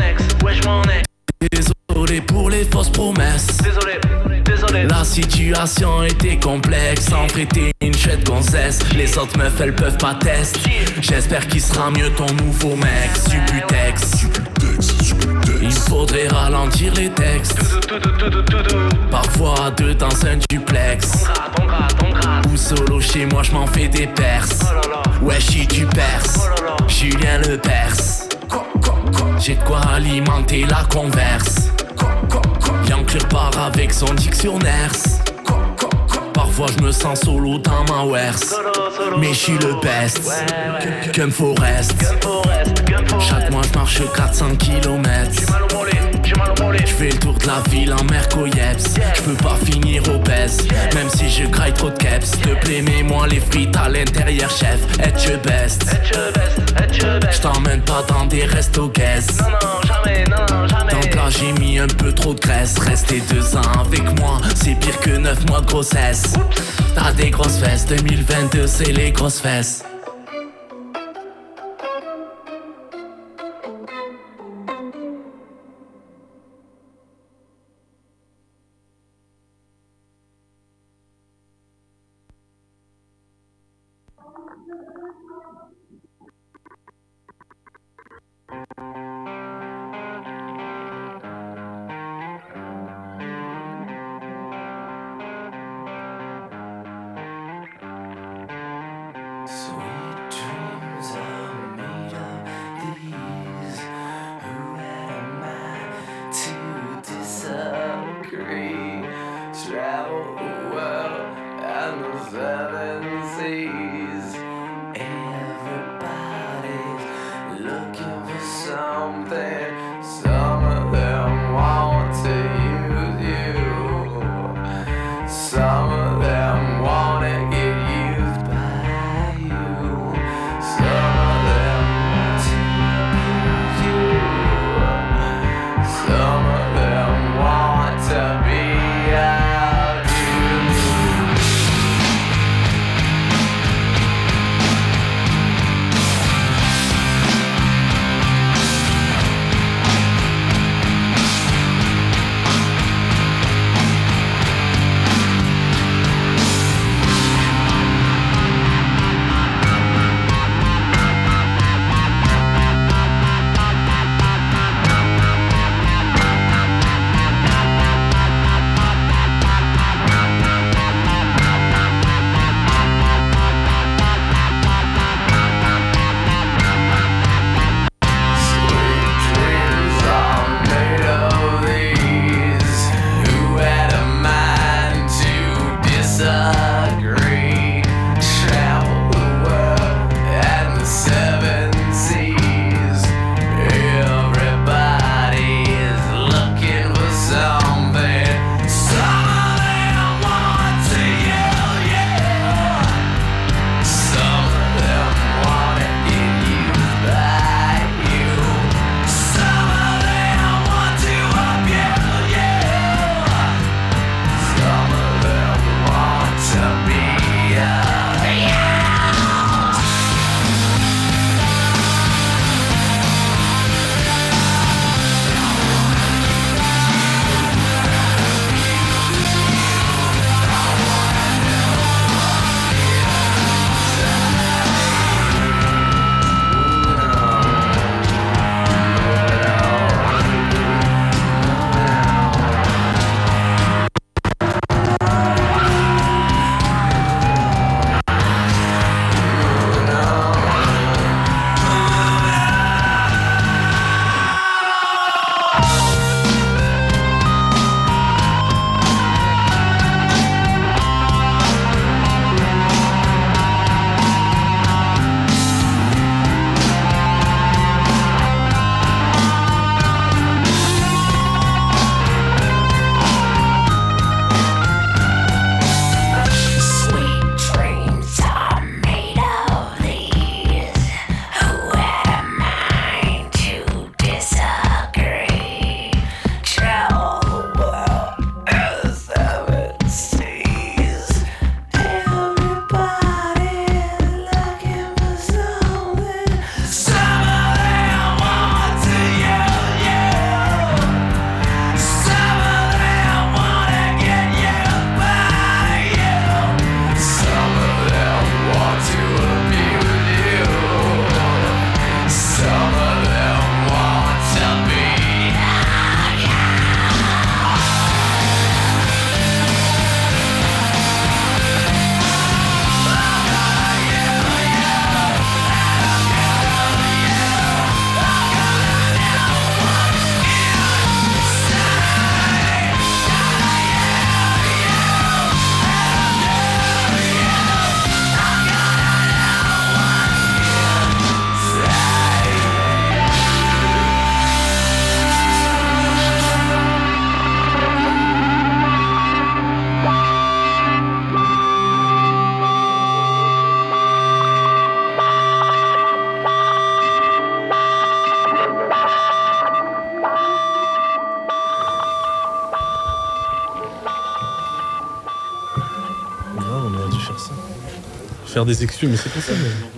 Désolé pour les fausses promesses. Désolé. La situation était complexe. En vrai t'es une chouette gonzesse. Les autres meufs elles peuvent pas tester. J'espère qu'il sera mieux ton nouveau mec. Subutex. Il faudrait ralentir les textes. Parfois à deux dans un duplex. Ou solo chez moi j'm'en fais des perses. Ouais j'suis du perse. Julien le perse. J'ai de quoi alimenter la converse. Yankler part avec son dictionnaire. Parfois je me sens solo dans ma werse. Mais je suis le best. Gun Forest. Chaque mois je marche 400 km. Je fais le tour de la ville en Mercoyeps. Je peux pas finir obèse, même si je graille trop de caps. S'il te plaît mets-moi les frites à l'intérieur chef. Être your best. Je t'emmène pas dans des restos guess. Non jamais. Donc là j'ai mis un peu trop de graisse. Rester 2 ans avec moi, c'est pire que 9 mois de grossesse. T'as des grosses fesses, 2022 c'est les grosses fesses. Faire des excuses, mais c'est pas ça.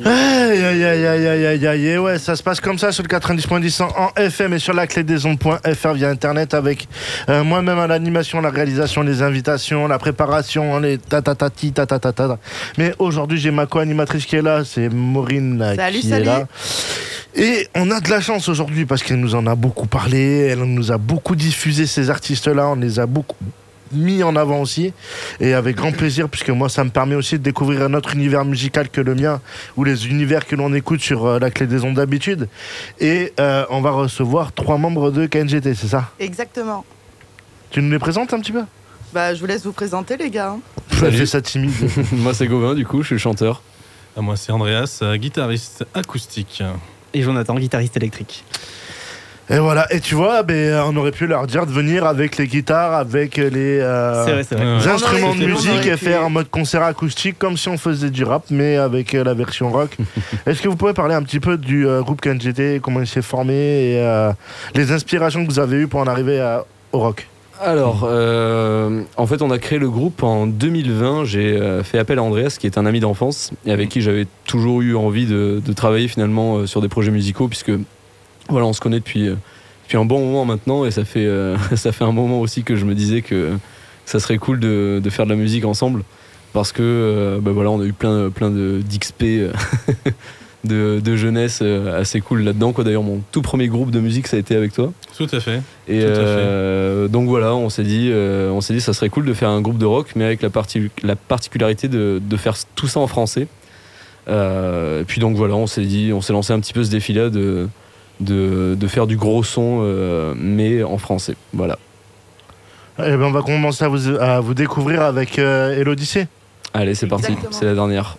Aïe, ouais, ça se passe comme ça sur le 90.10 en FM et sur la clé des ondes.fr via internet avec moi-même à l'animation, la réalisation, les invitations, la préparation, les tatatati, tatatata. Mais aujourd'hui, j'ai ma co-animatrice qui est là, c'est Maureen là, qui est là. Et on a de la chance aujourd'hui parce qu'elle nous en a beaucoup parlé, elle nous a beaucoup diffusé ces artistes-là, on les a beaucoup mis en avant aussi, et avec grand plaisir, puisque moi ça me permet aussi de découvrir un autre univers musical que le mien, ou les univers que l'on écoute sur la clé des ondes d'habitude. Et on va recevoir 3 membres de KNGT, c'est ça? Exactement. Tu nous les présentes un petit peu? Bah, je vous laisse vous présenter, les gars. Fais ça timide. Moi, c'est Gauvin, du coup, je suis chanteur. Moi, c'est Andreas, guitariste acoustique. Et Jonathan, guitariste électrique. Et voilà, et tu vois, on aurait pu leur dire de venir avec les guitares, avec les instruments de musique et faire en mode concert acoustique, comme si on faisait du rap, mais avec la version rock. Est-ce que vous pouvez parler un petit peu du groupe KNGT, comment il s'est formé, et les inspirations que vous avez eues pour en arriver au rock? Alors, en fait, on a créé le groupe en 2020. J'ai fait appel à Andreas, qui est un ami d'enfance, et avec qui j'avais toujours eu envie de travailler finalement sur des projets musicaux, puisque voilà, on se connaît depuis un bon moment maintenant, et ça fait un moment aussi que je me disais que ça serait cool de faire de la musique ensemble, parce que voilà, on a eu plein d'XP de jeunesse assez cool là-dedans, quoi. D'ailleurs, mon tout premier groupe de musique, ça a été avec toi. Tout à fait. Et donc voilà, on s'est dit ça serait cool de faire un groupe de rock, mais avec la particularité de faire tout ça en français. Et puis donc voilà, on s'est lancé un petit peu ce défi-là de faire du gros son, mais en français. Voilà. Et on va commencer à vous découvrir avec L'Odyssée. Allez, c'est parti, c'est la dernière.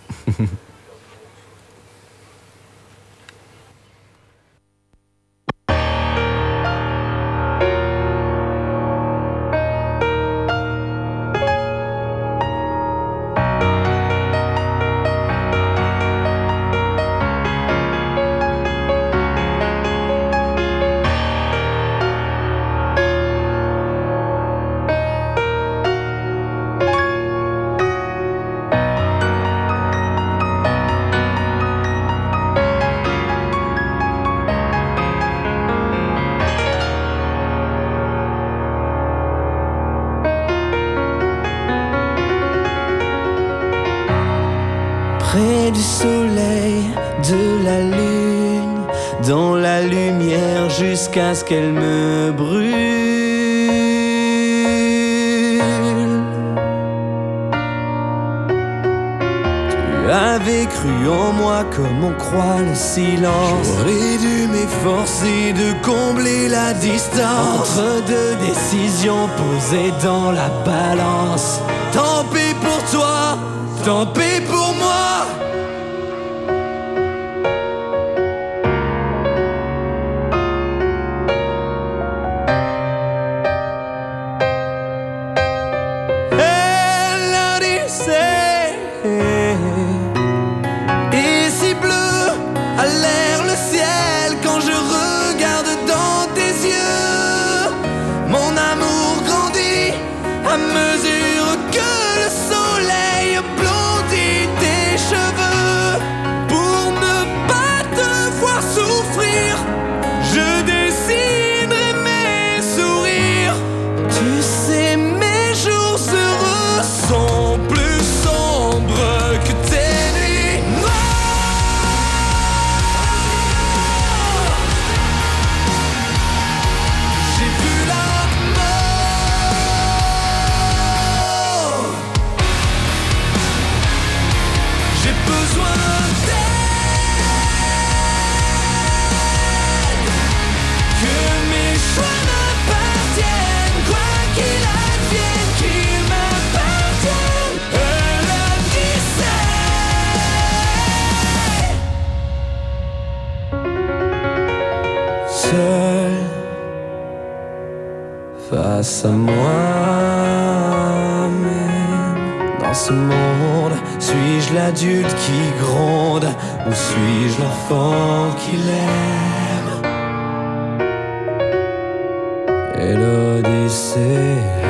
Près du soleil, de la lune, dans la lumière jusqu'à ce qu'elle me brûle. Tu avais cru en moi comme on croit le silence. J'aurais dû m'efforcer de combler la distance entre deux décisions posées dans la balance. Tant pis pour toi, tant pis pour moi. Face à moi-même, dans ce monde, suis-je l'adulte qui gronde ou suis-je l'enfant qui l'aime? Et l'Odyssée